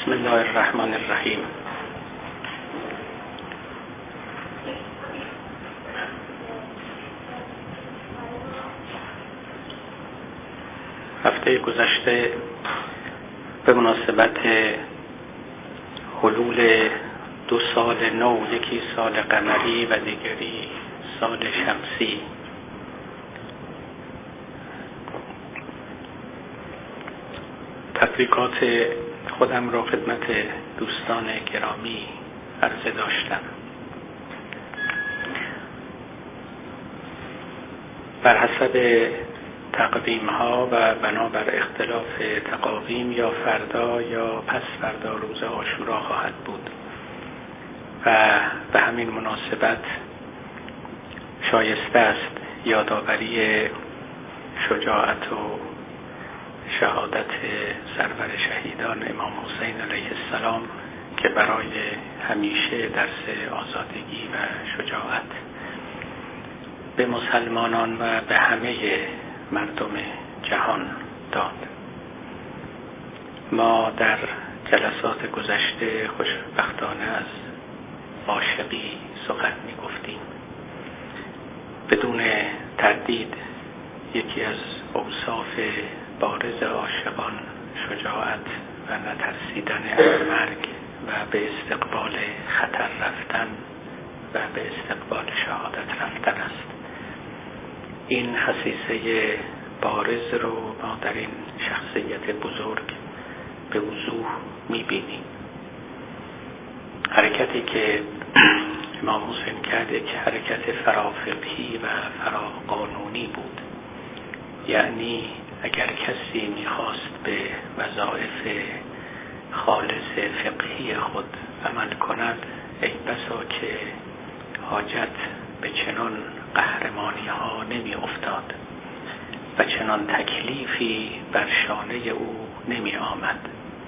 بسم الله الرحمن الرحیم. هفته گذشته به مناسبت حلول 2 سال نو، یکی سال قمری و دیگری سال شمسی، تبریکات خودم را خدمت دوستان گرامی عرضه داشتم. بر حسب تقویم ها و بنابر اختلاف تقاویم یا فردا یا پس فردا روز عاشورا خواهد بود و به همین مناسبت شایسته است یادآوری شجاعت و شهادت سرور شهیدان امام حسین علیه السلام که برای همیشه درس آزادگی و شجاعت به مسلمانان و به همه مردم جهان داد. ما در جلسات گذشته خوشبختانه از عاشقی سخن می گفتیم. بدون تردید یکی از اوصاف بارز عاشقان شجاعت و نترسیدن از مرگ و به استقبال خطر رفتن و به استقبال شهادت رفتن است. این خصیصه بارز رو ما در این شخصیت بزرگ به وضوح می‌بینیم. حرکتی که امام حسین کرد یک حرکت فرافقهی و فراقانونی بود. یعنی اگر کسی می‌خواست به وظایف خالص فقهی خود عمل کند، ای بسا که حاجت به چنان قهرمانی ها نمی افتاد و چنان تکلیفی بر شانه او نمی آمد.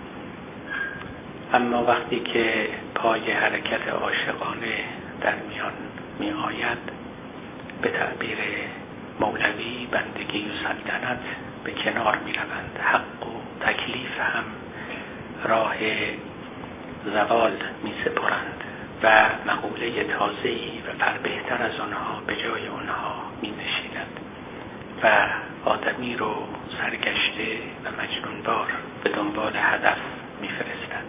اما وقتی که پای حرکت عاشقانه در میان می آید، به تعبیر مولوی بندگی و سلطنت به کنار می روند. حق و تکلیف هم راه زوال می سپرند و مقوله تازه‌ای و پربهتر از آنها به جای آنها می نشیند و آدمی رو سرگشته و مجنون‌وار به دنبال هدف می فرستد.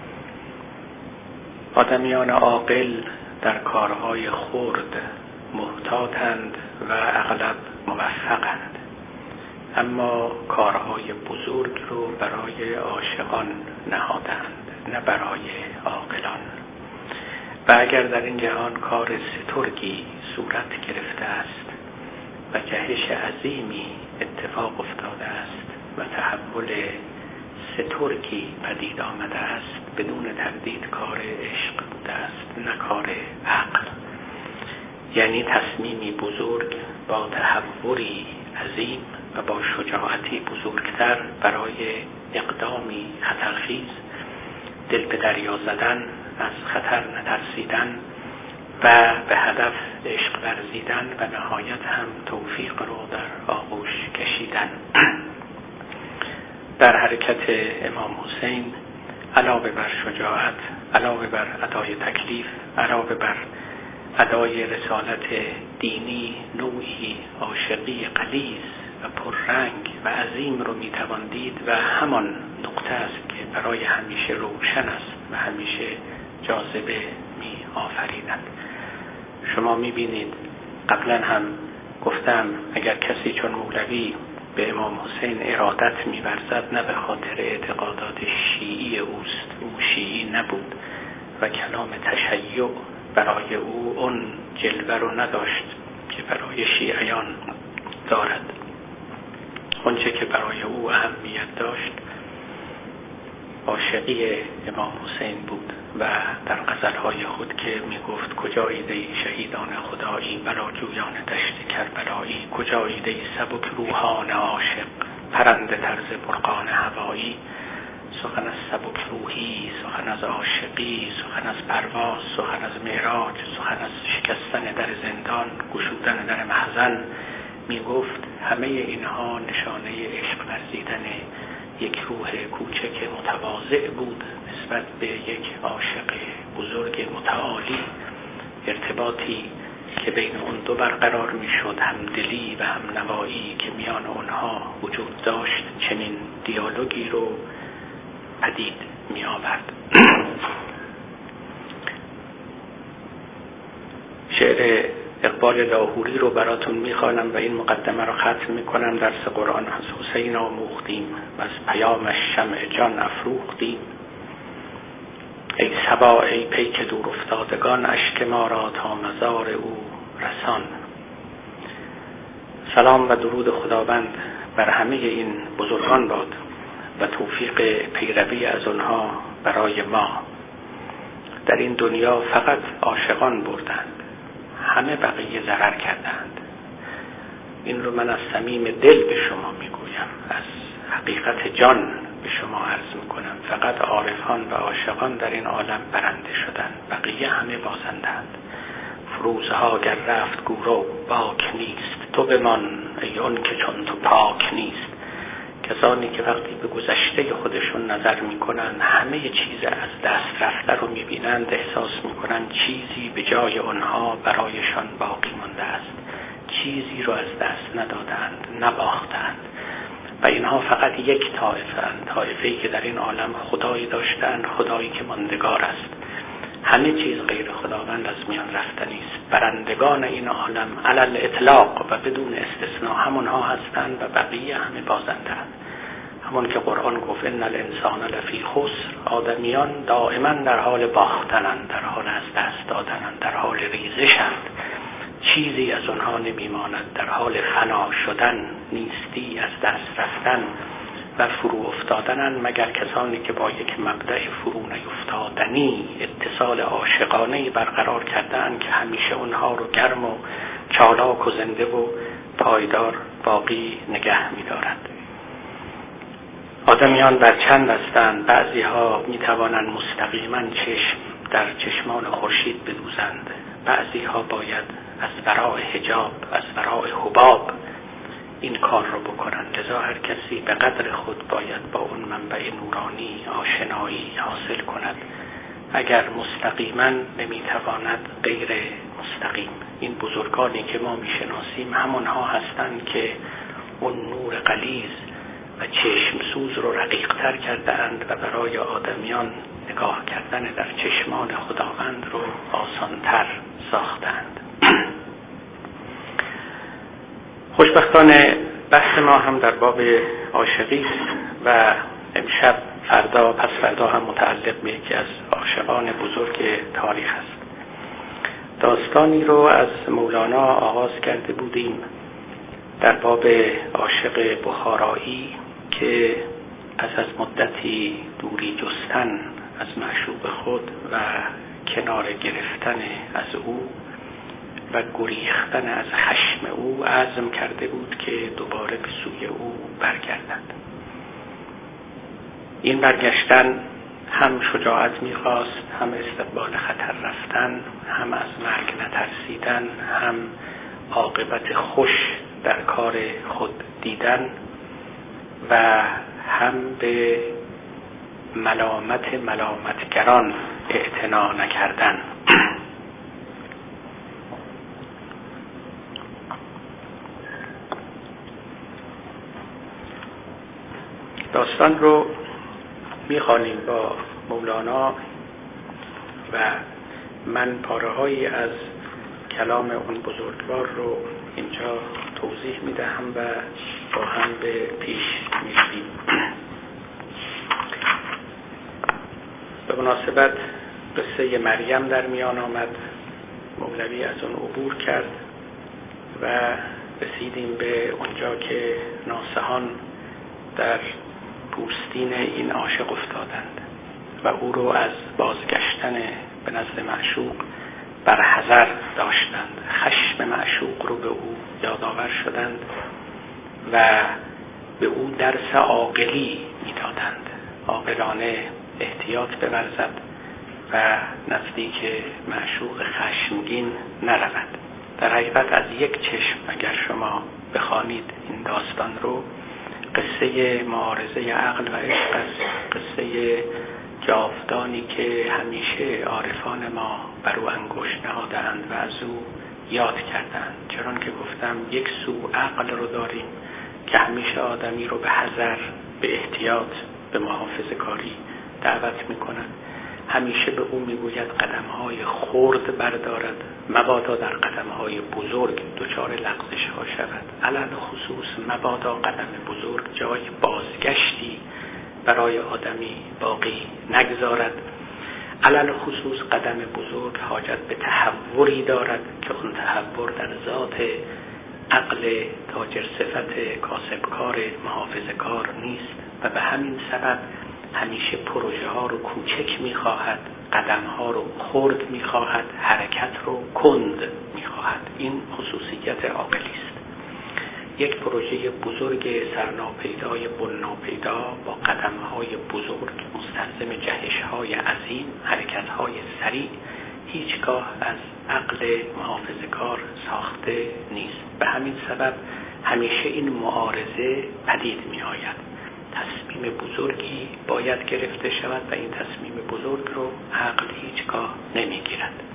آدمیان عاقل در کارهای خرد محتاطند و اغلب موفقند، اما کارهای بزرگ رو برای عاشقان نهادند، نه برای عاقلان. و اگر در این جهان کار سترگی صورت گرفته است و جهش عظیمی اتفاق افتاده است و تحول سترگی پدید آمده است، بدون تردید کار عشق بوده است، نه کار عقل. یعنی تصمیمی بزرگ با تحوری عظیم و با شجاعتی بزرگتر برای اقدامی خطرخیز، دل به دریا زدن، از خطر نترسیدن و به هدف عشق ورزیدن و نهایت هم توفیق رو در آغوش کشیدن. در حرکت امام حسین علاوه بر شجاعت، علاوه بر ادای تکلیف، علاوه بر ادای رسالت دینی، نوعی عاشقی غلیظ و پررنگ و عظیم رو میتوان دید و همان نقطه است که برای همیشه روشن است و همیشه جاذبه می آفریند. شما می بینید، قبلا هم گفتم، اگر کسی چون مولوی به امام حسین ارادت می ورزد، نه به خاطر اعتقادات شیعی اوست، او شیعی نبود و کلام تشیع برای او اون جلوه رو نداشت که برای شیعیان دارد. اونچه که برای او اهمیت داشت عاشقی امام حسین بود و در غزلهای خود که می گفت کجایید ای شهیدان خدایی، بلاجویان دشت کربلایی، کجایید ای سبک روحان عاشق، پرنده طرز برقان هوایی. سخن از سبک روحی، سخن از عاشقی، سخن از پرواز، سخن از معراج، سخن از شکستن در زندان، گشودن در محزن. می گفت همه اینها نشانه عشق ورزیدن یک روح کوچک متواضع بود، نسبت به یک عاشق بزرگ متعالی، ارتباطی که بین اون دو برقرار میشد، همدلی و همنوایی که میان اونها وجود داشت، چنین دیالوگی رو پدید می آورد. شعر اقبال لاهوری رو براتون میخوانم و این مقدمه رو ختم میکنم. درس قرآن از حسین آموختیم و از پیامش شمع جان افروختیم. ای صبا ای پیک دور افتادگان، اشک ما را تا مزار او رسان. سلام و درود خداوند بر همه این بزرگان باد و توفیق پیروی از آنها برای ما. در این دنیا فقط عاشقان بردند، همه بقیه ضرر کردند. این رو من از صمیم دل به شما میگویم، از حقیقت جان به شما عرض میکنم. فقط عارفان و عاشقان در این عالم برنده شدند، بقیه همه بازندند. فروزها گر رفت گورو باک نیست، تو بمان ای اون که چون تو پاک نیست. کسانی که وقتی به گذشته خودشون نظر میکنن، همه چیز از دست رفته رو میبینند، احساس میکنن چیزی به جای آنها برایشان باقی مانده است، چیزی رو از دست ندادند، نباختند. و اینها فقط یک طایفه‌اند، طایفه‌ای که در این عالم خدایی داشتند، خدایی که ماندگار است. همه چیز غیر خداوند از میان رفتنی است. برندگان این عالم علل اطلاق و بدون استثناء همونها هستند و بقیه همه بازندند. همون که قرآن گفت ان الانسان لفی خسر، آدمیان دائما در حال باختنند، در حال از دست دادنند، در حال ریزشند. چیزی از آنها نمیماند، در حال فنا شدن، نیستی، از دست رفتن و فرو افتادنن، مگر کسانی که با یک مبدأ فرو نیفتادنی اتصال عاشقانه برقرار کردن که همیشه اونها رو گرم و چالاک و زنده و پایدار باقی نگه می‌دارند. آدمیان بر چند هستند، بعضی ها می‌توانند مستقیما چشم در چشمان خورشید بدوزند، بعضی ها باید از وراء حجاب، از وراء حباب این کار رو بکنند. لذا هر کسی به قدر خود باید با اون منبع نورانی آشنایی حاصل کند. اگر مستقیما نمیتواند، غیر مستقیم. این بزرگانی که ما میشناسیم همونها هستند که اون نور غلیظ و چشم سوز رو رقیق‌تر کردند و برای آدمیان نگاه کردن در چشمان خداوند رو آسان‌تر ساختند. خوشبختانه بحث ما هم در باب عاشقی است و امشب، فردا، پس فردا هم متعلق به یکی از عاشقان بزرگ تاریخ است. داستانی رو از مولانا آغاز کرده بودیم در باب عاشق بخارایی که پس از مدتی دوری جستن از معشوق خود و کنار گرفتن از او و گریختن از خشم او عزم کرده بود که دوباره به سوی او برگردد. این برگشتن هم شجاعت می‌خواست، هم استقبال خطر رفتن، هم از مرگ نترسیدن، هم عاقبت خوش در کار خود دیدن و هم به ملامتگران اعتنا نکردن. داستان رو میخوانیم با مولانا و من پاره‌هایی از کلام اون بزرگوار رو اینجا توضیح میدهم و با هم به پیش میرویم. به مناسبت قصه مریم در میان آمد، مولوی از اون عبور کرد و رسیدیم به اونجا که ناصحان در پوستین این عاشق افتادند و او رو از بازگشتن به نزد معشوق برحذر داشتند. خشم معشوق رو به او یادآور شدند و به او درس عاقلی میدادند، عاقلانه احتیاط بورزد و نزدیک معشوق خشمگین نرود. در حقیقت از یک چشم اگر شما بخوانید این داستان رو، قصه معارضه عقل و عشق است، قصه جاودانی که همیشه عارفان ما بر او انگشت نهادند و از او یاد کردند. چرا که گفتم یک سو عقل رو داریم که همیشه آدمی رو به حذر، به احتیاط، به محافظه کاری دعوت میکنند. همیشه به او میگوید قدم‌های خرد بردارد، مبادا در قدم‌های بزرگ دچار لغزش ها شود. علل خصوص مبادا قدم بزرگ جای بازگشتی برای آدمی باقی نگذارد. علل خصوص قدم بزرگ حاجت به تحوری دارد که اون تحور در ذات عقل تاجر صفت کاسبکار محافظه‌کار نیست و به همین سبب همیشه پروژه ها رو کوچک میخواهد، قدم ها رو خرد میخواهد، حرکت رو کند میخواهد. این خصوصیت عاقلی است. یک پروژه بزرگ سرناپیدای بناپیدا با قدم های بزرگ مستلزم جهش های عظیم، حرکت های سریع هیچگاه از عقل محافظه‌کار ساخته نیست. به همین سبب همیشه این معارضه پدید می آید. تصمیم بزرگی باید گرفته شود و این تصمیم بزرگ رو عقل هیچگاه نمی گیرد.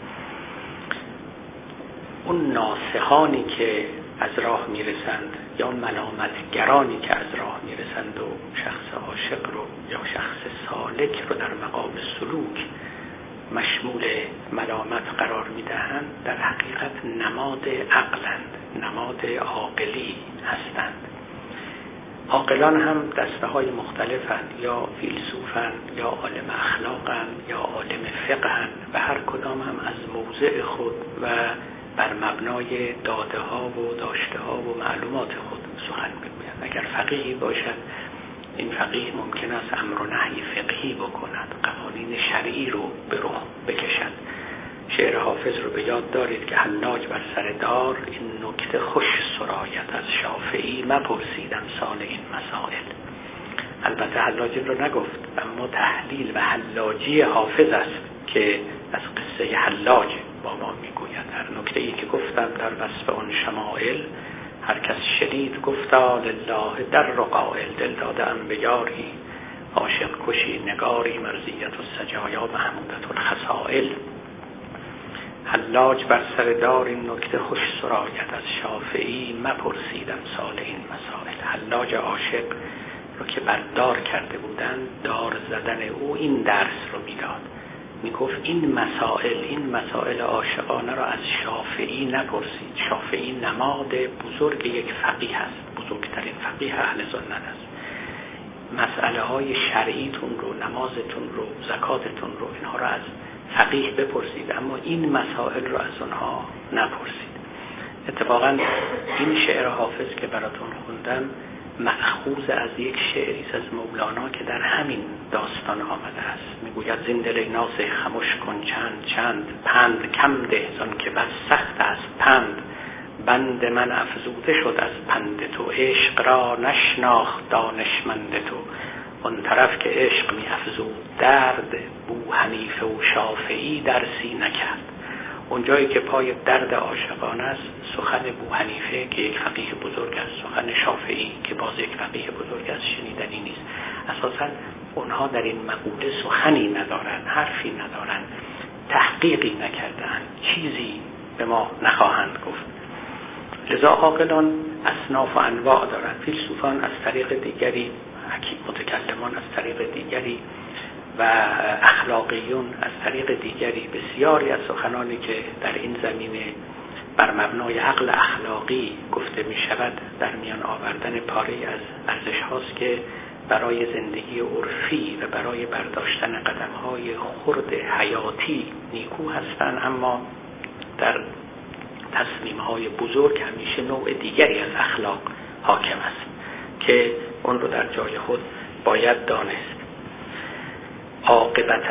اون ناصحانی که از راه می رسند یا ملامتگرانی که از راه می رسند و شخص عاشق رو یا شخص سالک رو در مقام سلوک مشمول ملامت قرار می دهند، در حقیقت نماد عقلند، نماد عاقلی هستند. عاقلان هم دسته های مختلفند، یا فیلسوفند یا عالم اخلاقند یا عالم فقهند و هر کدام هم از موضع خود و بر مبنای داده ها و داشته ها و معلومات خود سخن میگویند. اگر فقیهی باشد، این فقیه ممکن است امر و نهی فقهی بکند، قوانین شرعی رو به رخ بکشد. شعر حافظ رو به یاد دارید که حلاج بر سر دار، این نکته خوش سرایت از شافعی مپرسید امثال این مسائل. البته حلاج رو نگفت، اما تحلیل و حلاجی حافظ است که از قصه حلاج با ما میگوید. در نکته ای که گفتم در وصف اون شمائل، هر کس شنید گفتا لله در رقائل، دل داده ام به یاری عاشق کشی نگاری، مرضیت و سجایا محمودت الخصائل. حلاج بر سر دار، این نکته خوش سرایت از شافعی مپرسید امثال این مسائل. حلاج عاشق رو که بردار کرده بودن، دار زدن او این درس رو میداد. میگفت این مسائل عاشقانه را از شافعی نپرسید. شافعی نماد بزرگ یک فقیه است، بزرگترین فقیه اهل سنت است. مسئله های شرعیتون رو، نمازتون رو، زکاتتون رو، اینها را از فقیه بپرسید، اما این مسائل رو از اونها نپرسید. اتفاقا این شعر حافظ که براتون خوندم مأخوذ از یک شعری از مولانا که در همین داستان آمده است. میگوید زین دل ناصح خموش کن چند پند کم ده، زان که بس سخت است پند. بند من افزوده شد از پند تو، عشق را نشناخت دانشمند تو. اون طرف که عشق می افزود درد، بو حنیفه و شافعی درسی نکرد. اون جایی که پای درد عاشقانه است، سخن بو حنیفه که یک فقیه بزرگ است، سخن شافعی که باز یک فقیه بزرگ است شنیدنی نیست. اساساً اونها در این مقوله سخنی ندارن، حرفی ندارن، تحقیقی نکردن، چیزی به ما نخواهند گفت. لذا عاقلان اصناف و انواع دارن. فیلسوفان از طریق دیگری، متکلمان از طریق دیگری و اخلاقیون از طریق دیگری. بسیاری از سخنانی که در این زمینه بر مبنای عقل اخلاقی گفته می شود در میان آوردن پاره از ارزش هاست که برای زندگی عرفی و برای برداشتن قدم های خرد حیاتی نیکو هستند، اما در تصمیم های بزرگ همیشه نوع دیگری از اخلاق حاکم است که اون رو در جای خود باید دانست. عاقبت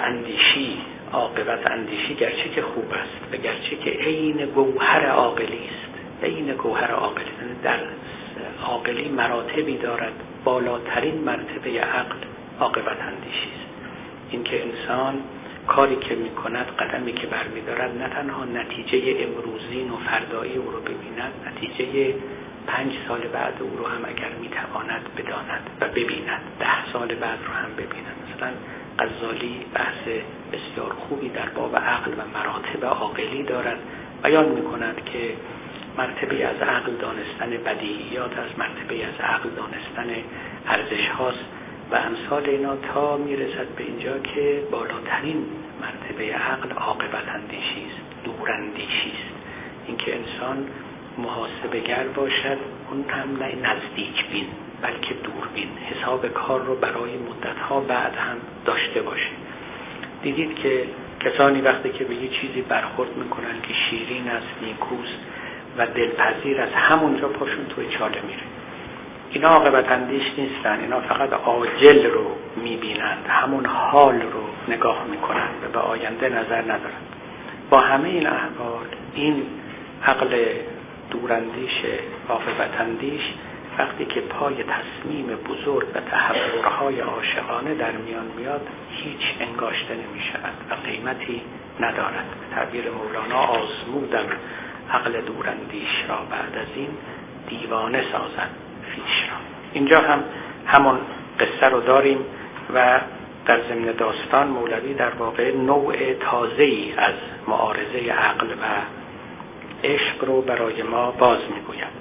اندیشی گرچه که خوب است و گرچه که عین گوهر عاقلی است. عین گوهر عاقلی، در عاقلی مراتبی دارد. بالاترین مرتبه عقل عاقبت اندیشی است. اینکه انسان کاری که میکند، قدمی که برمیدارد، نه تنها نتیجه امروزین و فردایی او رو ببیند، نتیجه 5 سال بعد او رو هم اگر میتواند بداند و ببیند، 10 سال بعد رو هم ببیند. مثلا غزالی بحث بسیار خوبی در باب عقل و مراتب عاقلی دارد. بیان می‌کند که مرتبه از عقل دانستن بدیهیات از مرتبه از عقل دانستن ارزش هاست و امثال اینا تا میرسد به اینجا که بالاترین مرتبه عقل عاقبت اندیشی است، دوراندیشی است. اینکه انسان محاسبه‌گر باشد، اون هم نه نزدیک بین بلکه دوربین، حساب کار رو برای مدت‌ها بعد هم داشته باشه. دیدید که کسانی وقتی که به یه چیزی برخورد میکنن که شیرین است، نیکوست و دلپذیر است، همونجا پاشون توی چاله میره. اینا عاقبت اندیش نیستن، اینا فقط عاجل رو میبینند، همون حال رو نگاه میکنند و به آینده نظر ندارند. با همه این احوال این عقل دوراندیش عاقبت اندیش وقتی که پای تصمیم بزرگ و تحورهای عاشقانه در میان میاد هیچ انگاشته نمی شود و قیمتی ندارد. به تعبیر مولانا آزمودم عقل دوراندیش را، بعد از این دیوانه سازد خویش را. اینجا هم همون قصه رو داریم و در ضمن داستان مولوی در واقع نوع تازه‌ای از معارضه عقل و عشق رو برای ما باز میگوید.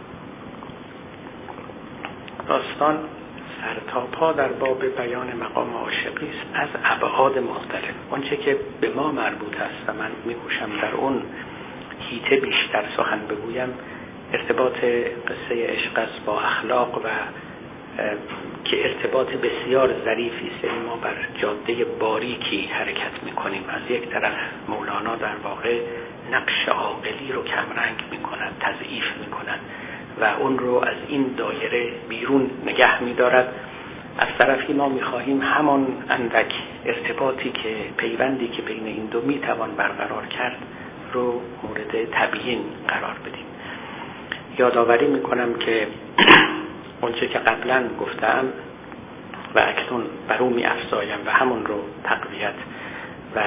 داستان سر تا پا در باب بیان مقام عاشقی است از ابعاد مختلف. آنچه که به ما مربوط است و من می‌کوشم در اون حیطه بیشتر سخن بگویم ارتباط قصه عشق است با اخلاق و که ارتباط بسیار ظریفی است. ما بر جاده باریکی حرکت می‌کنیم. از یک طرف مولانا در واقع نقش عاقلی رو کمرنگ می‌کند، تضعیف می‌کند و اون رو از این دایره بیرون نگه می‌دارد. از طرفی ما می‌خواهیم همون اندک ارتباطی که پیوندی که بین این دو می‌توان برقرار کرد رو مورد تبیین قرار بدیم. یادآوری می‌کنم که اونچه که قبلا گفتم و اکنون بر او می‌افزایم و همون رو تقویت و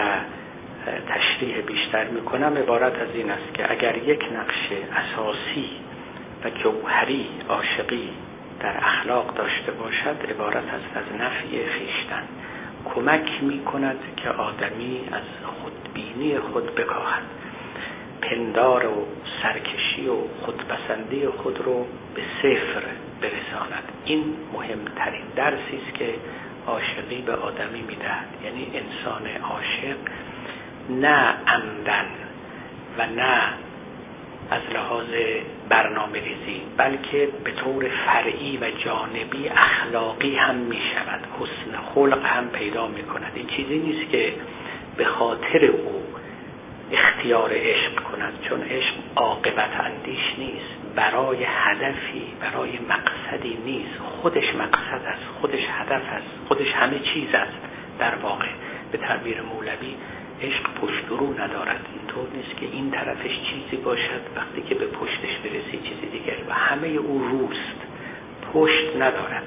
تشریح بیشتر می‌کنم، عبارت از این است که اگر یک نقش اساسی و جوهری عاشقی در اخلاق داشته باشد، عبارت است از نفی خویشتن. کمک می‌کند که آدمی از خودبینی خود بکاهد، پندار و سرکشی و خودپسندی خود رو به صفر برساند. این مهمترین درسی است که عاشقی به آدمی می‌دهد. یعنی انسان عاشق نه عمدن و نه از لحاظ برنامه ریزی بلکه به طور فرعی و جانبی اخلاقی هم می شود، حسن خلق هم پیدا می کند. این چیزی نیست که به خاطر او اختیار عشق کند، چون عشق عاقبت اندیش نیست، برای هدفی، برای مقصدی نیست. خودش مقصد است، خودش هدف است، خودش همه چیز است. در واقع به تعبیر مولوی عشق پشت رو ندارد. اینطور نیست که این طرفش چیزی باشد وقتی که به پشتش برسی چیزی دیگر و همه او روست، پشت ندارد.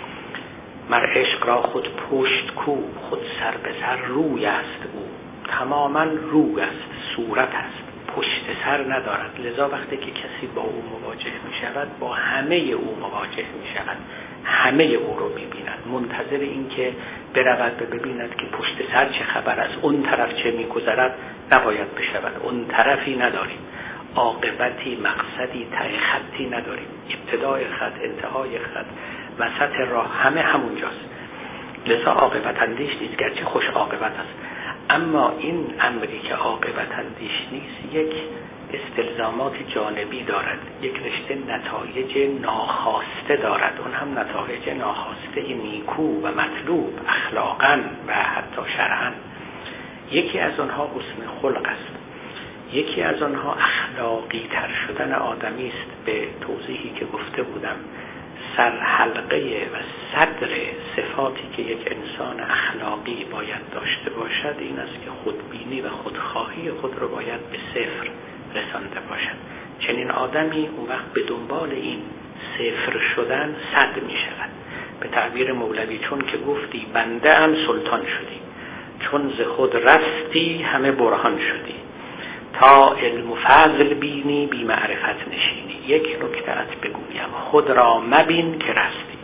مر عشق را خود پشت کو، خود سر به سر روی است او. تماما روی است، صورت است، پشت سر ندارد. لذا وقتی که کسی با او مواجه می شود با همه او مواجه می شود، همه او رو می بیند، منتظر این که برود و ببیند که پشت سر چه خبر است، اون طرف چه می گذرد نباید بشود. اون طرفی نداریم، عاقبتی، مقصدی، ته خطی نداریم. ابتدای خط، انتهای خط، وسط راه همه همونجاست. لذا عاقبت اندیش نیست، گرچه خوش عاقبت است، اما این امری که عاقبت اندیش نیست یک استلزامات جانبی دارد، یک رشته نتایج ناخواسته دارد. اون هم نتایج ناخواسته نیکو و مطلوب اخلاقاً و حتی شرعاً. یکی از آنها حسن خلق است، یکی از آنها اخلاقی تر شدن آدمی است. به توضیحی که گفته بودم، سر حلقه و صدر صفاتی که یک انسان اخلاقی باید داشته باشد این است که خودبینی و خودخواهی خود رو باید به صفر رسانده باشد. چنین آدمی اون وقت به دنبال این صفر شدن صد می شود. به تعبیر مولوی چون که گفتی بنده ام سلطان شدی، چون ز خود رستی همه برهان شدی، تا علم و فضل بینی بی معرفت نشینی. یک نکته ات بگویم، خود را مبین که رستی.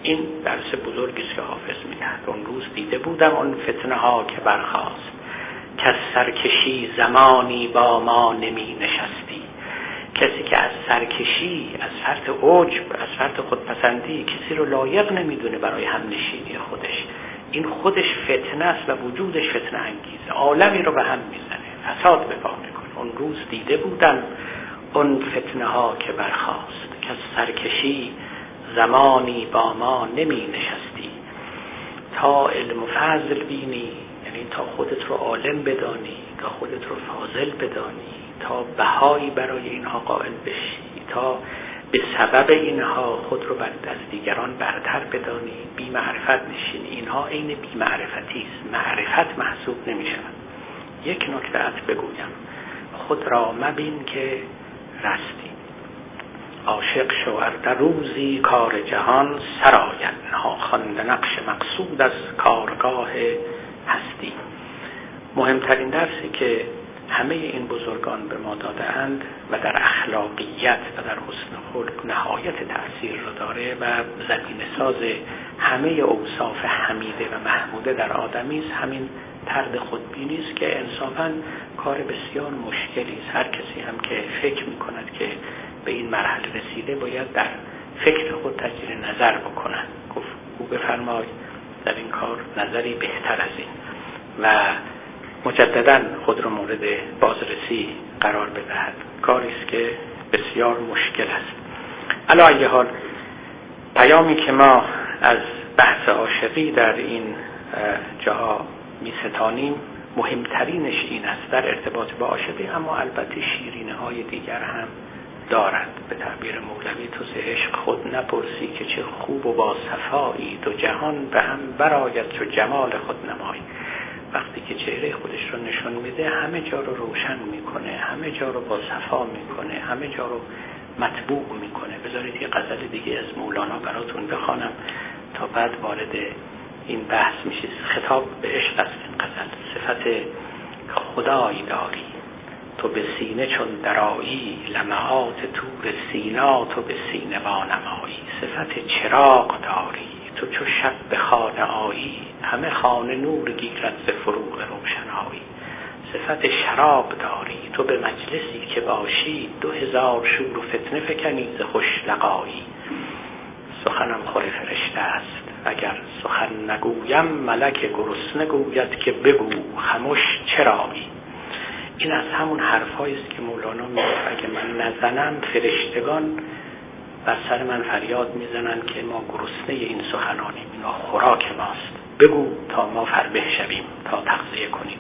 این درس بزرگی است که حافظ می‌دهد. اون روز دیده بودم آن فتنه ها که برخاست، که از سرکشی زمانی با ما نمی نشستی. کسی که از سرکشی، از فرط عجب، از فرط خودپسندی کسی رو لایق نمیدونه برای همنشینی خودش، این خودش فتنه است و وجودش فتنه انگیزه، عالمی رو به هم میزنه، فساد به پا میکنه. اون روز دیده بودم اون فتنه ها که برخاست، که از سرکشی زمانی با ما نمی نشستی. تا علم و فضل بینی، یعنی تا خودت رو عالم بدانی، تا خودت رو فاضل بدانی، تا بهایی برای اینها قائل بشی، تا به سبب اینها خود رو از دیگران برتر بدانی، بی معرفت نشینی. اینها عین بی معرفتی است، معرفت محسوب نمی شود. یک نکته بگویم، خود را مبین که رستی، عاشق شو ار در روزی کار جهان سراید، ناخوانده نقش مقصود از کارگاه هستی. مهمترین درسی که همه این بزرگان به ما داده‌اند و در اخلاقیت و در حسن خلق نهایت تأثیر را داره و زمینه ساز همه اوصاف حمیده و محموده در آدمی است، همین طرد خودبینی است که انصافاً کار بسیار مشکلی است. هر کسی هم که فکر می‌کند که به این مرحله رسیده باید در فکر خود تجدید نظر بکند. گفت او بفرمای در این کار نظری بهتر از این و مجدداً خود را مورد بازرسی قرار بدهد. کاری است که بسیار مشکل است. علی ای حال، پیامی که ما از بحث عاشقی در این جاها می ستانیم مهمترینش این است در ارتباط با عاشقی، اما البته شیرینه های دیگر هم دارد. به تعبیر مولوی تو ز عشق خود نپرسی که چه خوب و با صفایی، دو جهان به هم برآید چو جمال خود نمایی. وقتی که چهره خودش رو نشون میده همه جا رو روشن میکنه، همه جا رو با صفا میکنه، همه جا رو مطبوع میکنه. بذارید یه غزل دیگه از مولانا براتون بخوانم تا بعد وارد این بحث میشید. خطاب به عشق است این غزل. صفت خدایی داری تو به سینه چون درایی، لمعات طور سینا تو به سینه وانمایی. صفت چراغ داری تو چو شب به خانه آیی، همه خانه نور گیرد ز فروغ روشنایی. صفت شراب داری تو به مجلسی که باشی، 2000 شور و فتنه فکنی ز خوش لقایی. سخنم خور فرشته است اگر سخن نگویم، ملک گرسنه گوید که بگو خموش چرایی. این از همون حرفایی است که مولانا میگه اگه من نزنم فرشتگان بر سر من فریاد میزنن که ما گرسنه این سخنانیم، اینا خوراک ماست، بگو تا ما فربه شویم، تا تغذیه کنیم.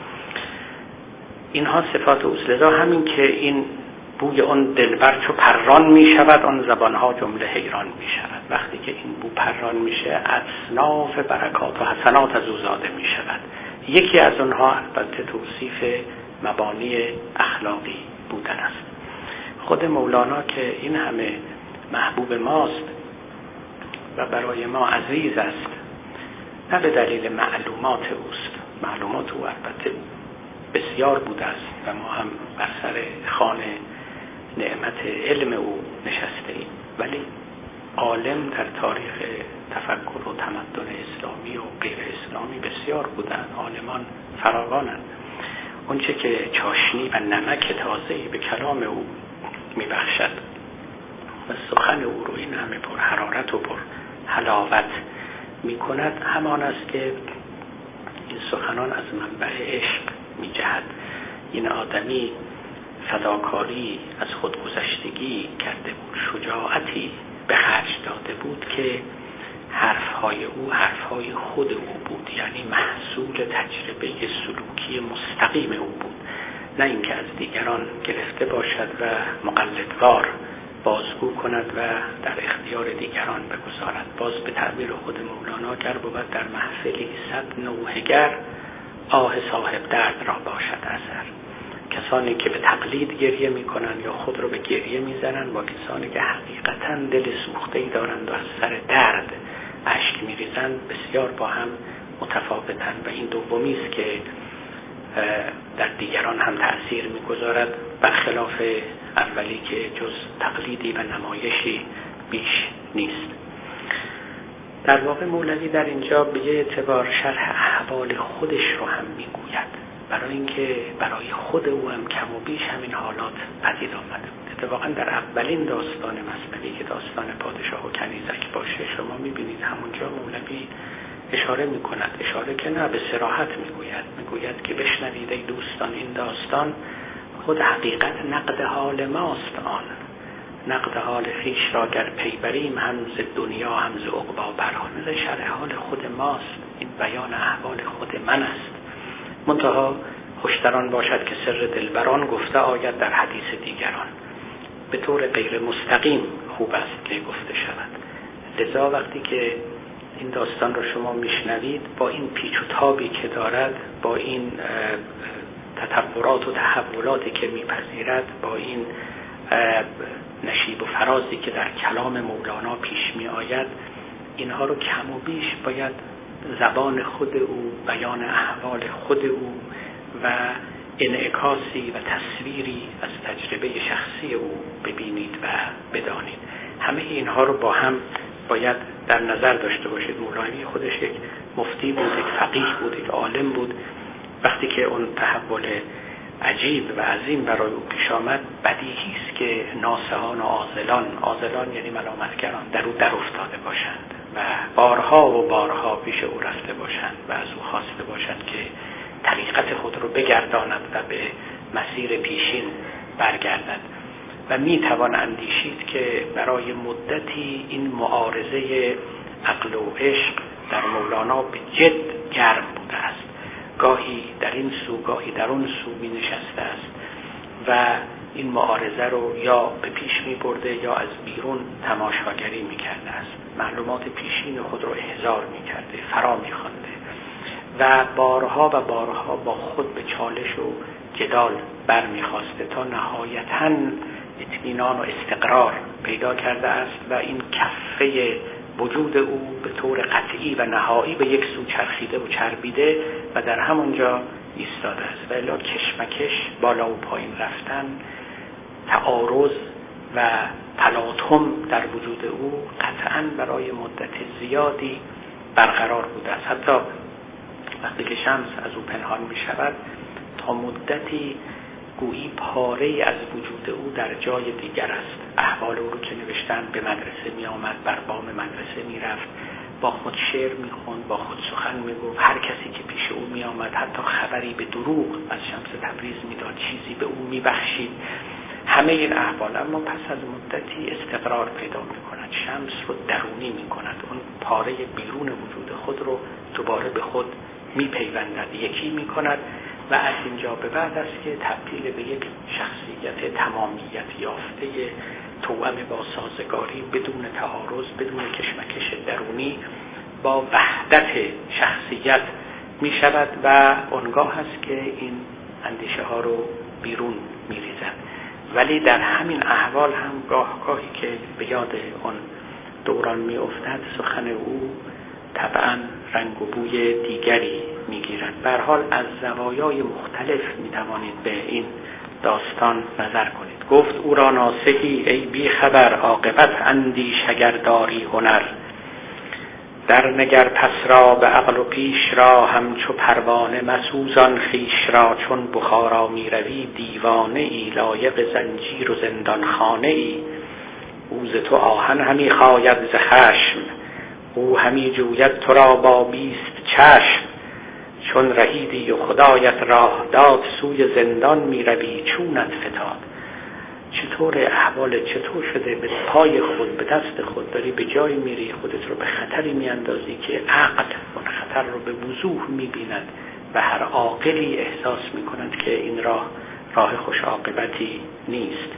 اینها صفات اوست. لذا همین که این بوی اون دلبر چو پران می شود، آن زبانها جمله حیران می شود. وقتی که این بو پران میشه اصناف برکات و حسنات از او زاده می شود. یکی از اونها البته توصیف مبانی اخلاقی بودن است. خود مولانا که این همه محبوب ماست و برای ما عزیز است، نه به دلیل معلومات اوست، معلومات او البته بسیار بوده است و ما هم بر سر خوان نعمت علم او نشسته ایم، ولی عالم در تاریخ تفکر و تمدن اسلامی و غیر اسلامی بسیار بودند. عالمان فراوانند. اون چه که چاشنی و نمک تازه‌ای به کلام او میبخشد و سخن او رو این همه پر حرارت و پر حلاوت میکند، همان است که این سخنان از منبع عشق میجهد. این آدمی فداکاری از خودگذشتگی کرده بود، شجاعتی به خرج داده بود که حرفهای او حرفهای خود او بود، یعنی محصول تجربه سلوکی مستقیم او بود، نه اینکه از دیگران گرفته باشد و مقلدوار بازگو کند و در اختیار دیگران بگذارد. باز به تعبیر خود مولانا گر بود در محفلی 100 نوحه‌گر، آه صاحب درد را باشد اثر. کسانی که به تقلید گریه میکنن یا خود رو به گریه میزنن با کسانی که حقیقتاً دل سوخته‌ای دارند و از سر درد اشک میریزند بسیار با هم متفاوتند و این دومی است که در دیگران هم تأثیر میگذارد، برخلاف اولی که جز تقلیدی و نمایشی بیش نیست. در واقع مولوی در اینجا به یه اعتبار شرح احوال خودش رو هم میگوید، برای اینکه برای خود او هم کم و بیش همین حالات پدید آمده بود. اتفاقا در اولین داستان مثنوی که داستان پادشاه و کنیزک باشه، شما میبینید همونجا مولوی اشاره میکند، اشاره که نه به صراحت میگوید که بشنوید ای دوستان این داستان خود حقیقت نقد حال ماست آن، نقد حال خویش را گر پی بریم هم ز دنیا هم ز عقبی برهان. شرح حال خود ماست، این بیان احوال خود من است. منتها خوشتران باشد که سر دلبران گفته آید در حدیث دیگران. به طور غیر مستقیم خوب است که گفته شود. لذا وقتی که این داستان رو شما میشنوید با این پیچ و تابی که دارد، با این تطورات و تحولاتی که میپذیرد، با این نشیب و فرازی که در کلام مولانا پیش می آید، اینها رو کم و بیش باید زبان خود او، بیان احوال خود او و انعکاسی و تصویری از تجربه شخصی او ببینید و بدانید. همه اینها رو با هم باید در نظر داشته باشید. مولوی خودش یک مفتی بود، یک فقیه بود، یک عالم بود. وقتی که اون تحول عجیب و عظیم برای او پیش آمد، بدیهی است که ناصحان و عاذلان یعنی ملامتگران در او در افتاده باشند و بارها و بارها پیش او رفته باشند و از او خواسته باشند که طریقت خود رو بگرداند و به مسیر پیشین برگردد. و میتوان اندیشید که برای مدتی این معارضه عقل و عشق در مولانا به جد گرم بوده است. گاهی در این سو گاهی در اون سو می نشسته است و این معارضه رو یا به پیش می برده یا از بیرون تماشاگری می کرده است. معلومات پیشین خود رو احضار می کرده، فرا می خوانده و بارها و بارها با خود به چالش و جدال برمی خواسته تا نهایتاً اطمینان و استقرار پیدا کرده است و این کفه وجود او به طور قطعی و نهایی به یک سو چرخیده و چربیده و در همونجا ایستاده است. و الا کشمکش، بالا و پایین رفتن، تعارض و تلاطم در وجود او قطعاً برای مدت زیادی برقرار بوده است. حتی وقتی که شمس از او پنهان می شود تا مدتی گویی پاره از وجود او در جای دیگر است. احوال او رو که نوشتن، به مدرسه می آمد، بر بام مدرسه می رفت، با خود شعر می خوند، با خود سخن می گفت. هر کسی که پیش او می آمد حتی خبری به دروغ از شمس تبریز می داد، چیزی به او می بخشید. همه این احوال اما پس از مدتی استقرار پیدا می کند، شمس رو درونی می کند، اون پاره بیرون وجود خود رو دوباره به خود می پیوندد، یکی می کند و از اینجا به بعد است که تبدیل به یک شخصیت تمامیت یافته توأم با سازگاری، بدون تعارض، بدون کشمکش درونی، با وحدت شخصیت می شود و آنگاه است که این اندیشه ها رو بیرون می ریزد. ولی در همین احوال هم گاهی که به یاد آن دوران می افتد، سخن او طبعا رنگ و بوی دیگری میگیرد. به هر حال از زوایای مختلف میتوانید به این داستان نظر کنید. گفت او را ناصحی ای بی خبر، عاقبت اندیش اگر داری هنر. در نگر پس را به عقل و پیش را، همچو پروانه مسوزان خویش را. چون بخارا می روی دیوانه ای، لایق زنجیر و زندان خانه ای. او ز تو آهن همی خاید ز خشم، او همی جوید تو را با 20 چشم. چون رهیدی و خدایت راه داد، سوی زندان می روی چونت فتاد. چطور احوال چطور شده به پای خود، به دست خود داری به جای میری، خودت رو به خطری میاندازی که عقل اون خطر رو به وضوح میبیند و هر عاقلی احساس میکند که این راه خوش عاقبتی نیست.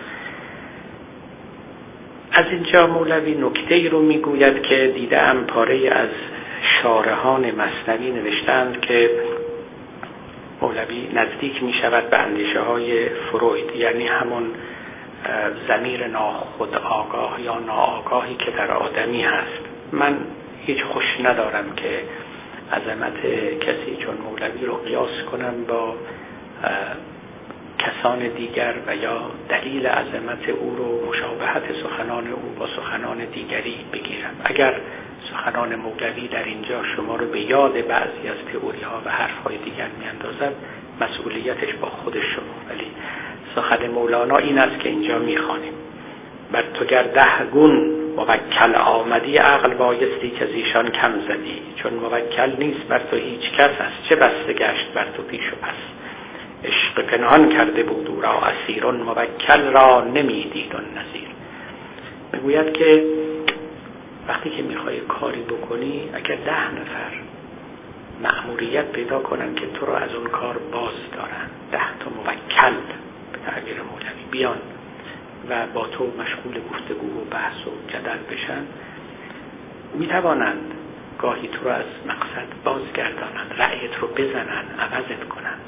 از اینجا مولوی نکته‌ای رو میگوید که دیدم پاره از شارحان مثنوی نوشتند که مولوی نزدیک می شود به اندیشه های فروید، یعنی همون ضمیر ناخود آگاه یا ناآگاهی که در آدمی هست. من هیچ خوش ندارم که عظمت کسی چون مولوی رو قیاس کنم با کسان دیگر و یا دلیل عظمت او رو مشابهت سخنان او با سخنان دیگری بگیرم. اگر سخنان مولوی در اینجا شما رو به یاد بعضی از تئوری ها و حرف های دیگر میاندازد، مسئولیتش با خود شما. ولی سخن مولانا این است که اینجا میخوانیم: بر تو گر 10 گون موکل آمدی، عقل بایستی که زیشان کم زدی. چون موکل نیست بر تو هیچ کس، است چه بسته گشت بر تو پیش و پس. عشق پنهان کرده بود او را اسیرون، موکل را نمیدید و نظیر. میگوید که وقتی که میخوای کاری بکنی، اگر 10 نفر مأموریت پیدا کنن که تو رو از اون کار باز دارن، 10 تا موکل به تعبیر مولوی بیان و با تو مشغول گفتگو و بحث و جدل بشن، میتوانند گاهی تو رو از مقصد بازگردانند، رأیت رو بزنن، عوضت کنند.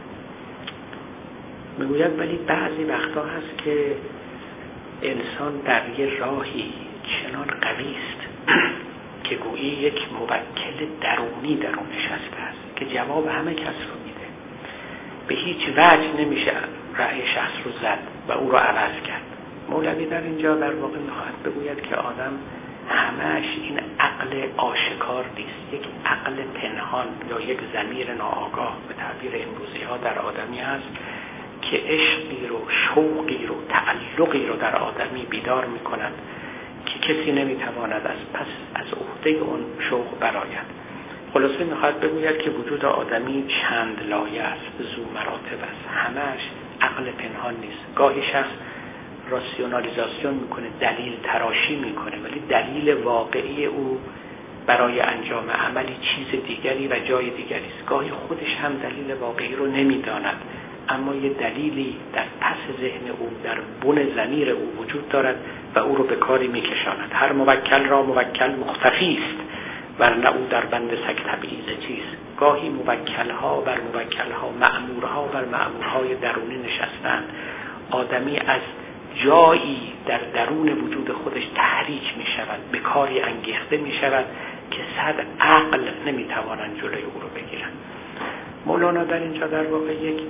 میگوید ولی بعضی وقتا هست که انسان در یه راهی چنان قوی است که گویی یک موکل درونی در اون نشسته است که جواب همه کس رو میده. به هیچ وجه نمیشه رأی شخص رو زد و او رو عوض کرد. مولوی در اینجا در واقع میخواهد بگوید که آدم همش این عقل آشکار نیست، یک عقل پنهان یا یک ضمیر ناآگاه به تعبیر امروزی ها در آدمی هست که عشقی رو، شوقی رو، تعلقی رو در آدمی بیدار میکند که کسی نمیتواند از عهده اون شوق برآید. خلاصه میخواد بگوید که وجود آدمی چند لایه است، ذو مراتب است، همش عقل پنهان نیست. گاهی شخص راسیونالیزاسیون میکنه، دلیل تراشی میکنه، ولی دلیل واقعی او برای انجام عملی چیز دیگری و جای دیگری است. گاهی خودش هم دلیل واقعی رو نمیداند، اما یه دلیلی در پس ذهن او، در بن ضمیر او وجود دارد و او رو به کاری میکشاند. هر موکل را موکل مختفی است، ورنه او در بند سگ تبعیض چیست. گاهی موکلها بر موکلها، مأمورها بر مأمورهای درونی نشستند. آدمی از جایی در درون وجود خودش تحریک می شود، به کاری انگیخته می شود که 100 عقل نمی توانند جلوی او رو بگیرند. مولانا در اینجا در واقع یک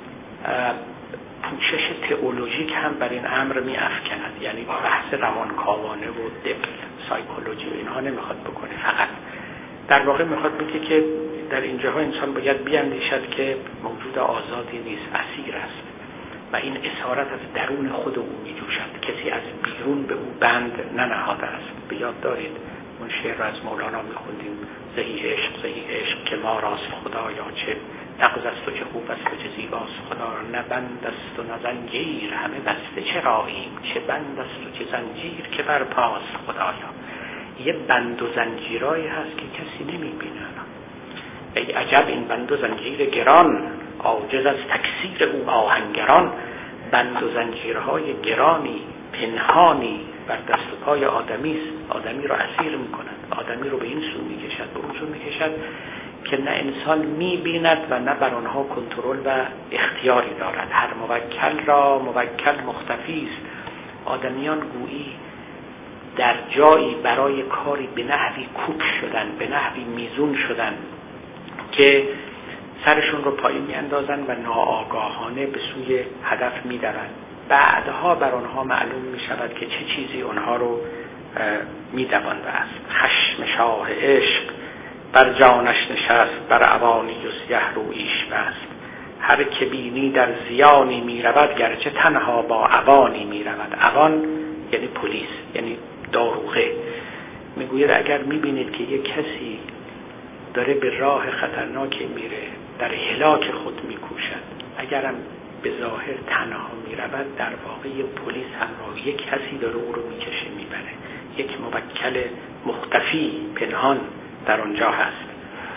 پوشش تئولوژیک هم بر این امر می افکند، یعنی بحث روانکاوانه و دبل سایکولوژی و اینها نمیخواد بکنه، فقط در واقع میخواد بگه که در اینجاها انسان باید بیاندیشد که موجود آزادی نیست، اسیر است و این اسارت از درون خود او می جوشد، کسی از بیرون به او بند ننهاده است. به یاد دارید اون شعر را از مولانا میخوندیم: زهی عشق که ما راست خدایا، چه نغز است و چه خوب است و چه زیباست خدا را. نه بند است و نه زنجیر، همه بسته چراییم، چه بند است و چه زنجیر که بر پاست خدایا. یه بند و زنجیرایی هست که کسی نمیبینه. ای عجب این بند و زنجیر گران، عاجز از تکسیر او آهنگران. بند و زنجیرهای گرانی پنهانی بر دست و پای آدمی است، آدمی رو اسیر میکند، آدمی رو به این سو میکشد، به اون سو میکشد که نه انسان میبیند و نه بر آنها کنترل و اختیاری دارد. هر موکل را موکل مختفی است. آدمیان گویی در جایی برای کاری به نحوی کوک شدن، به نحوی میزون شدن که سرشون رو پایین میاندازن و ناآگاهانه به سوی هدف میدرن. بعدها بر آنها معلوم میشود که چه چیزی آنها رو میدوانده است. خشم شاه عشق بر جانش نشست، بر اوانی و سیه رویش بست. هر که بینی در زیانی میرود، گرچه تنها با اوانی میرود. اوان یعنی پلیس، یعنی داروغه. میگوید اگر میبینید که یک کسی داره به راه خطرناکی میره، در هلاک خود میکوشد، اگرم به ظاهر تنها میرود، در واقع یک پلیس همراه یک کسی داره او رو میکشه میبره. یک موکل مختفی پنهان در آنجا هست.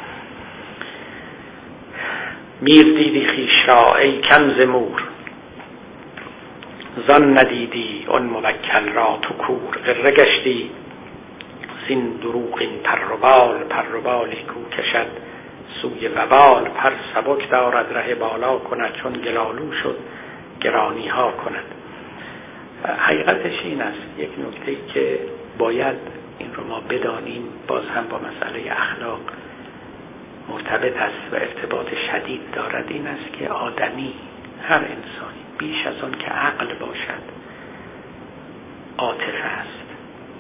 میر دیدی خویش را ای کم ز مور، زان ندیدی آن موکل را تو کور. غره گشتی زین دروغ این پر و بالی کو کشد سوی وبال. پر سبک دارد ره بالا کند، چون گلالو شد گرانی ها کند. حقیقتش این است، یک نکته‌ای که باید این رو ما بدانیم، باز هم با مسئله اخلاق مرتبط است و ارتباط شدید دارد. این است که آدمی، هر انسانی، بیش از آن که عقل باشد عاطفه است.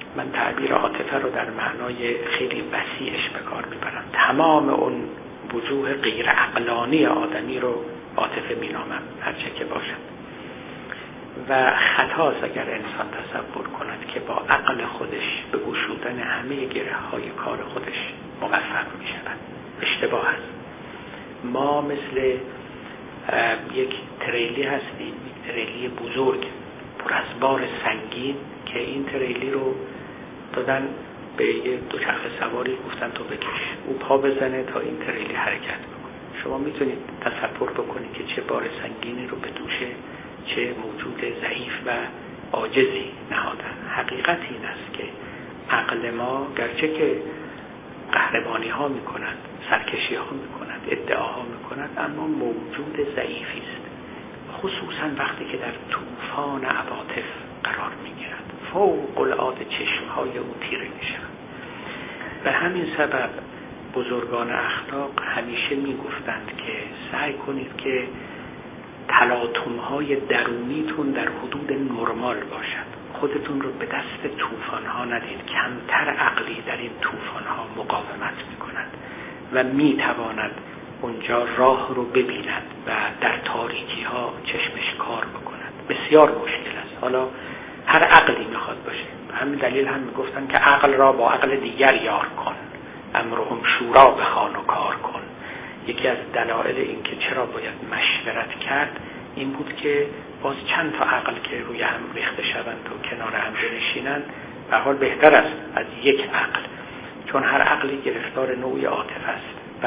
من تعبیر عاطفه رو در معنای خیلی وسیعش به کار میبرم. تمام اون وجوه غیر عقلانی آدمی رو عاطفه مینامم، هرچه که باشد. و خطاست اگر انسان تصور کند که با عقل خودش به گشودن همه گره های کار خودش موفق می شود. اشتباه است. ما مثل یک تریلی هستیم، یک تریلی بزرگ پر از بار سنگین که این تریلی رو دادن به یه دوچرخه سواری، گفتن تو بکش، او پا بزنه تا این تریلی حرکت بکنه. شما میتونید تصور بکنید که چه بار سنگینی رو به دوش چه موجود ضعیف و عاجزی نهادن. حقیقت این است که عقل ما گرچه که قهرمانی ها می کند، سرکشی ها می کند، ادعاها می کند، اما موجود ضعیفی است، خصوصا وقتی که در طوفان عواطف قرار می گیرد. فوق العاده چشم های او تیره می شود. به همین سبب بزرگان اخلاق همیشه می گفتند که سعی کنید که تلاطم‌های درونیتون در حدود نرمال باشد. خودتون رو به دست طوفان‌ها ندید. کمتر عقلی در این طوفان‌ها مقاومت می‌کند و می‌تواند اونجا راه رو ببیند و در تاریکی‌ها چشمش کار بکند. بسیار مشکل است. حالا هر عقلی می‌خواد باشه. همین دلیل هم می‌گفتن که عقل را با عقل دیگر یار کن. امرهم شورا بخوان و کار کن. یکی از دلایل این که چرا باید مشورت کرد این بود که باز چند تا عقل که روی هم ریخته شوند و کنار هم بنشینند به حال بهتر است از یک عقل، چون هر عقلی گرفتار نوعی عاطفه است و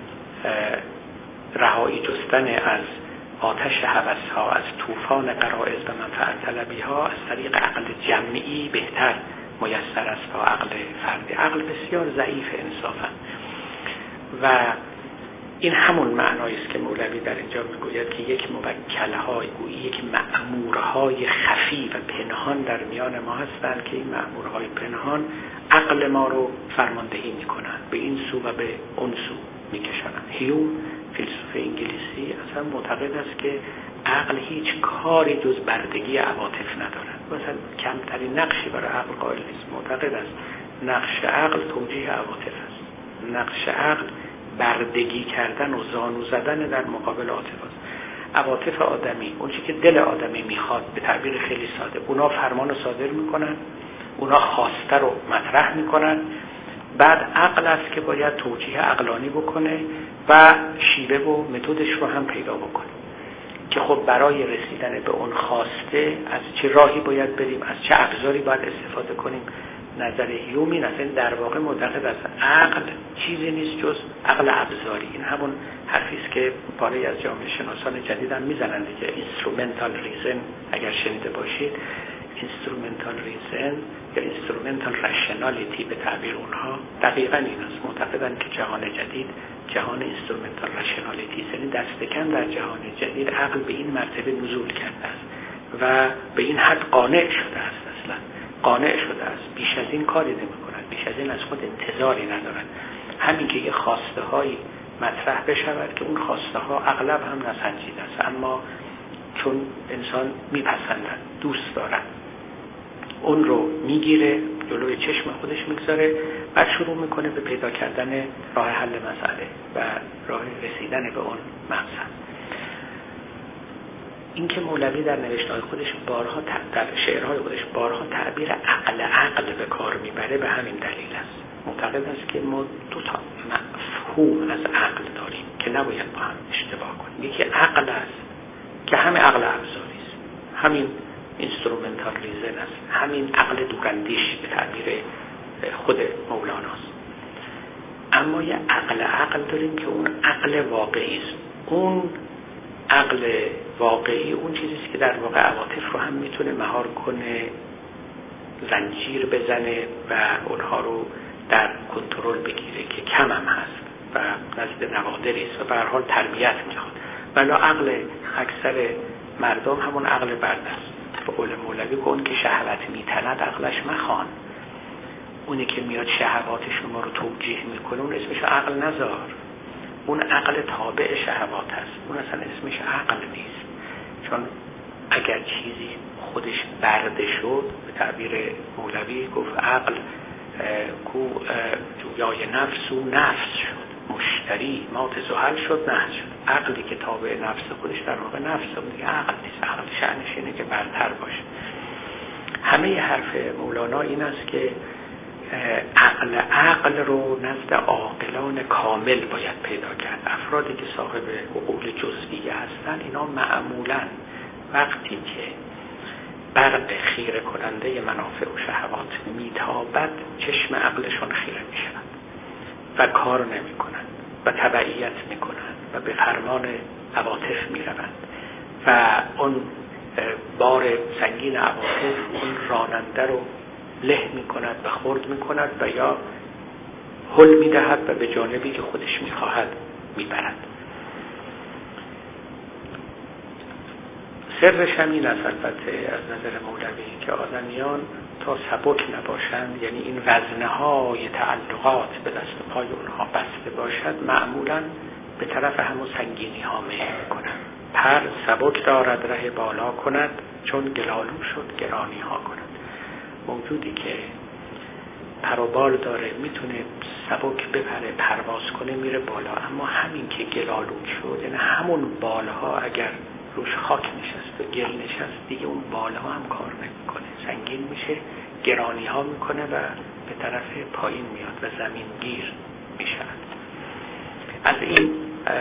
رهایی جستن از آتش هوس‌ها، از طوفان غرایز و منفعت طلبی‌ها از طریق عقل جمعی بهتر میسر است تا عقل فردی. عقل بسیار ضعیف انصافا و این همون معنایی است که مولوی در اینجا میگوید که یک موکل‌های گویی یک مأمورهای خفی و پنهان در میان ما هستند که این مأمورهای پنهان عقل ما رو فرماندهی میکنند، به این سو و به اون سو میکشانند. هیوم فیلسوف انگلیسی اصلا معتقد است که عقل هیچ کاری جز بردگی عواطف ندارد. مثلا کمترین نقشی برای عقل قائل نیست. معتقد است نقش عقل توجیه عواطف است. نقش عقل بردگی کردن و زانو زدن در مقابل عاطفه است. عواطف آدمی، اون چیزی که دل آدمی میخواد، به تعبیر خیلی ساده، اونا فرمان رو صادر میکنن، اونا خواسته رو مطرح میکنن، بعد عقل است که باید توجیه عقلانی بکنه و شیوه و متدش رو هم پیدا بکنه که خب برای رسیدن به اون خواسته از چه راهی باید بریم، از چه ابزاری باید استفاده کنیم. نظر هیوم این است، در واقع معتقد است عقل چیزی نیست جز عقل ابزاری. این همون حرفی است که پاره از جامعه شناسان جدید هم میزنند که اینسترومنتال ریزن، اگر شنیده باشید، اینسترومنتال ریزن یا اینسترومنتال رشنالیتی به تعبیر اونها دقیقاً این است. معتقدند که جهان جدید جهان اینسترومنتال رشنالیتی است، یعنی دست کم در جهان جدید عقل به این مرتبه نزول کرده است و به این حد قانع شده است، اصلا قانع شده است، بیش از این کاری نمی‌کند، بیش از این از خود انتظاری ندارد. همین که یه خواسته هایی مطرح بشود که اون خواسته ها اغلب هم نسنجیده است، اما چون انسان میپسندن، دوست دارن، اون رو میگیره، جلوی چشم خودش میگذاره، بعد شروع میکنه به پیدا کردن راه حل مسئله و راه رسیدن به اون مقصد. این که مولوی در نوشته‌های خودش بارها در شعرهای خودش بارها تعبیر عقل به کار میبره به همین دلیل است. معتقد است که ما دو تا مفهوم از عقل داریم که نباید با هم اشتباه کنیم. یکی عقل است که همه عقل ابزاری است، همین اینسترومنتال ریزن است، همین عقل دوراندیش به تعبیر خود مولاناست. اما یه عقل داریم که اون عقل واقعی است. اون عقل واقعی اون چیزی است که در واقع عواطف رو هم میتونه مهار کنه، زنجیر بزنه و اونها رو در کنترل بگیره که کم هم هست و نزد نوادری است و به هر حال تربیت میخواد. ولی عقل اکثر مردم همون عقل برد است. به قول مولوی که اون که شهوت میتند عقلش مخوان. اونی که میاد شهوات شما رو توجیه میکنه اون اسمش عقل نذار. اون عقل تابع شهوات است، اون اصلا اسمش عقل نیست. چون اگر چیزی خودش برده شد، به تعبیر مولوی گفت عقل کو جویای نفس و نفس شد، مشتری مات زحل شد، نحس شد. عقلی که تابع نفس خودش در واقع نفس دیگه عقل نیست. عقل شأنش اینه که برتر باشه. همه حرف مولانا این است که عقل رو نزد عاقلان کامل باید پیدا کرد. افرادی که صاحب عقول جزئیه هستن اینا معمولاً وقتی که برق خیره کننده منافع و شهوات میتابد چشم عقلشون خیره میشود و کار نمی کنند و تبعیت می کنند و به فرمان عواطف می روند و اون بار سنگین عواطف اون راننده رو له می کند و خرد می کند و یا هل می دهد و به جانبی که خودش می خواهد می برد. سرش هم این است البته از نظر مولوی که آدمیان تا سبک نباشند، یعنی این وزنهای تعلقات به دست و پای اونها بسته باشد، معمولاً به طرف همون سنگینی ها میل میکنند. پر سبک دارد ره بالا کند، چون گلالو شد گرانی ها کند. موجودی که پر و بال داره میتونه سبک بپره، پرواز کنه، میره بالا، اما همین که گلالو شد، یعنی همون بالها اگر روش خاک نشست و گل نشست دیگه اون بالها هم کار نمیکنه، سنگین میشه، گرانی ها میکنه و به طرف پایین میاد و زمین گیر میشود. از این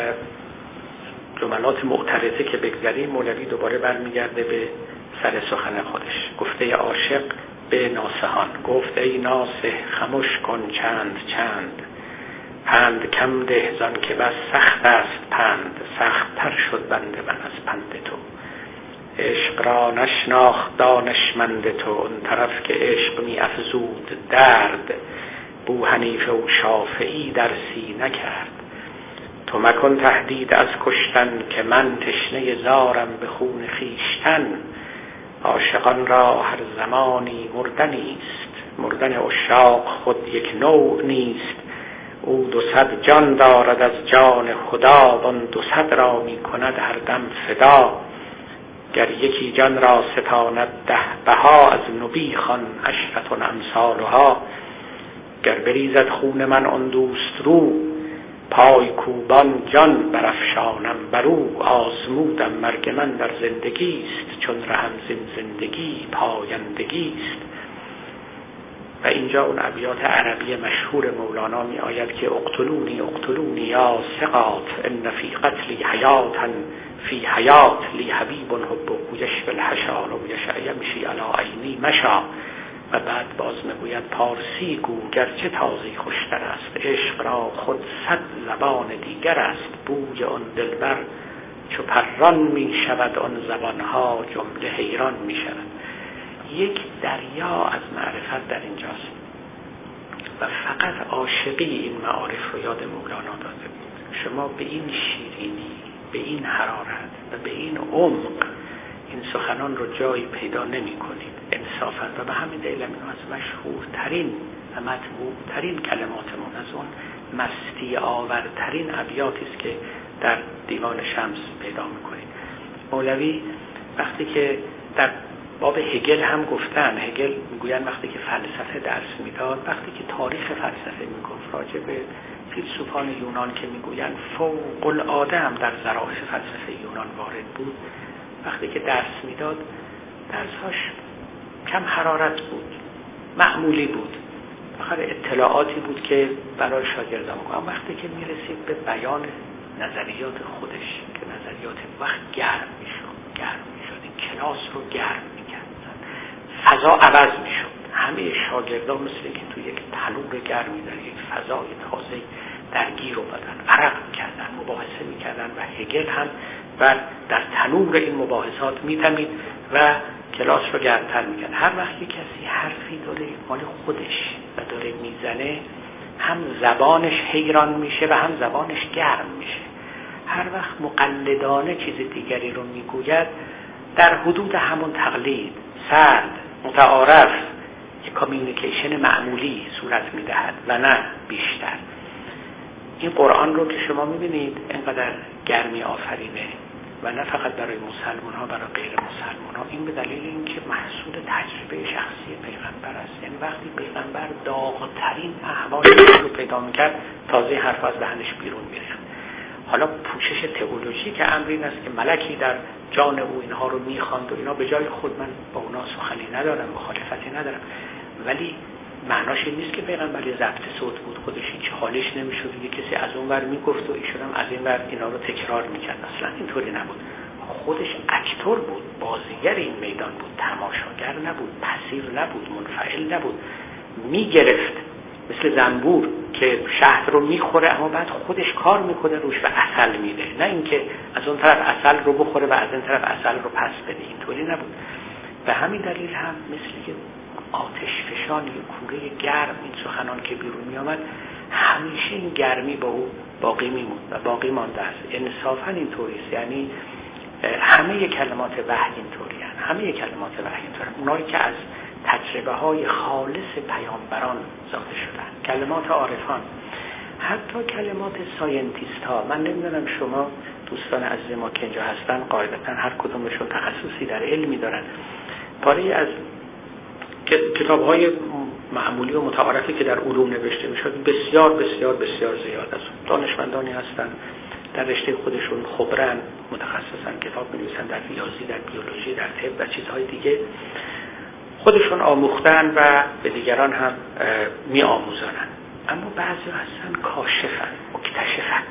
جملات معترضه که بگذاریم، مولوی دوباره برمیگرده به سر سخن خودش. گفته عاشق به ناصحان، گفت ای ناصح خموش کن چند چند، پند کم ده زان که بس سخت است پند، سخت تر شد بند من از پند تو. عشق را نشناخت دانشمند تو، اون طرف که عشق می افزود درد، بو حنیفه و شافعی درسی نکرد. تو مکن تهدید از کشتن که من تشنه زارم به خون خیشتن. عاشقان را هر زمانی مردنیست، مردن عشاق خود یک نوع نیست. او 200 جان دارد از جان خدا، وان 200 را می کند هر دم فدا. گر یکی جان را ستاند 10 بها، از نبی خوان 10 امثالها. گر بریزد خون من آن دوست رو، پای کوبان جان برافشانم برو. آزمودم مرگ من در زندگیست، چون رهم زین زندگی پایندگیست. و اینجا اون ابیات عربی مشهور مولانا می آید که اقتلونی اقتلونی یا ثقات، ان فی قتلی حیاتا فی حیات، لی حبیب حبه یشفی الحشا، لو یشاء یمشی علی عینی مشا. و بعد باز میگوید پارسی گو گرچه تازی خوشتر است، عشق را خود 100 زبان دیگر است. بوی آن دلبر چو پران می شود، آن زبانها جمله حیران می شود. یک دریا از معرفت در اینجاست و فقط عاشقی این معارف رو یاد مولانا داده بود. شما به این شیرینی، به این حرارت و به این عمق این سخنان رو جایی پیدا نمی کنید انصافا. و به همین دلیل اینو از مشهورترین و مطبوعترین کلماتمون، از اون مستی آورترین ابیاتی است که در دیوان شمس پیدا میکنید. مولوی وقتی که در باب هگل هم گفتن، هگل میگوین وقتی که فلسفه درس میداد، وقتی که تاریخ فلسفه میگفت، راجع به فیلسوفان یونان که میگوین فوق العاده هم در ظرافت فلسفه یونان وارد بود، وقتی که درس میداد درساش کم حرارت بود، معمولی بود، فقط اطلاعاتی بود که برای شاگردان بود. اما وقتی که میرسید به بیان نظریات خودش که نظریات وقت گرم میشد، این کلاس رو گرم میکرد، فضا عوض میشد، همه شاگردان مثل که تو یک تنور گرمی در یک فضای تازه درگیر اومدن، عرق میکردن، مباحثه میکردن و هگل هم و در تنور این مباحثات میدمید و کلاس رو گرمتر میکرد. هر وقت کسی حرفی داره مال خودش و داره میزنه، هم زبانش حیران میشه و هم زبانش گرم میشه. هر وقت مقلدانه چیز دیگری رو میگوید، در حدود همون تقلید سرد متعارف یک کامیونیکیشن معمولی صورت میدهد و نه بیشتر. این قرآن رو که شما میبینید اینقدر گرمی آفرینه و نه فقط برای مسلمان ها، برای غیر مسلمان ها. این به دلیل اینکه محصول تجربه شخصی پیغمبر است. یعنی وقتی پیغمبر داغ‌ترین احوال رو پیدا میکرد، تازه حرف از دهنش بیرون میریخت. حالا پوشش تئولوژی که امر این است که ملکی در جان او اینها رو میخواند و اینا، به جای خود من با اونا سخنی ندارم، مخالفتی ندارم، ولی معناش این نیست که پیغمبر ضبط صوت بود، خودش هیچ حالش نمیشد یه کسی از اون ور میگفت و ایشون هم از این ور اینا رو تکرار میکرد. اصلا اینطوری نبود. خودش اکتور بود، بازیگر این میدان بود، تماشاگر نبود، پسیر نبود، منفعل نبود، میگرفت مثل زنبور که شهد رو میخوره اما بعد خودش کار میکنه روش و عسل میده، نه اینکه از اون طرف عسل رو بخوره و از این طرف عسل رو پس بده. اینطوری نبود. به همین دلیل هم مثل آتش فشان، یک کوره گرم، این سخنان که بیرون می آمد همیشه این گرمی با او باقی میموند و باقی مانده است. انصافا اینطوری است. یعنی همه کلمات وحی اینطوری هستند. همه کلمات وحی اینطوری. اونایی که از تجربه های خالص پیامبران ساخته شدن، کلمات عارفان، حتی کلمات ساینتیست ها. من نمیدونم شما دوستان عزیز ما که اینجا هستن قاعدتا هر کدومشون تخصصی در علمی دارن. پاره از کتاب‌های معمولی و متعارفی که در علوم نوشته می‌شد بسیار بسیار بسیار زیاد است. دانشمندانی هستند در رشته خودشون خبرن، متخصصن، کتاب می‌نویسن در ریاضی، در بیولوژی، در طب و چیزهای دیگه. خودشون آموختن و به دیگران هم می‌آموزانن. اما بعضی هستن کاشفن، مکتشفن.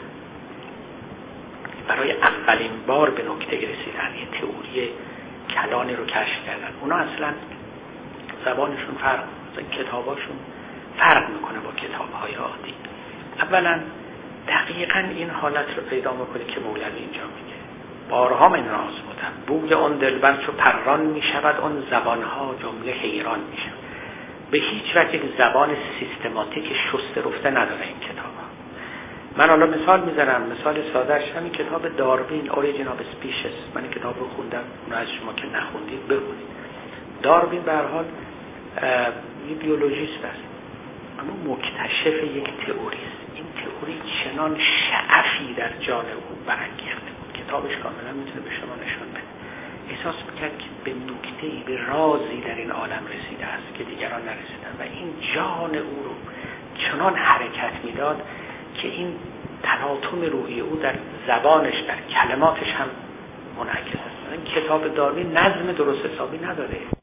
برای اولین بار به نکته رسیدن، یه تئوری کلانی رو کشف کردن. اونا اصلاً زبانشون فرق میکنه، کتاباشون فرق میکنه با کتابهای عادی. اولا دقیقاً این حالت رو پیدا میکنه که مولوی اینجا میگه بارها من راز بودم، بوی آن دلبر چو پران میشود، آن زبانها جمله حیران میشود. به هیچ وجه زبان سیستماتیک شسته رفته نداره این کتاب ها. من حالا مثال میذارم، مثال سادهش همین کتاب داروین Origin of Species. من این کتاب رو خوندم، اون از شما که نخوندید بخونید. داروین به هر حال یه بیولوژیست است اما مکتشف یک تئوری است. این تئوری چنان شعفی در جان او برانگیخته بود، کتابش کاملا میتونه به شما نشون بده. احساس میکرد که به نکته‌ای، به رازی در این عالم رسیده است که دیگران نرسیدن و این جان او رو چنان حرکت میداد که این تلاطم روحی او در زبانش، در کلماتش هم منعکس است. این کتاب داروین نظم درست حسابی نداره.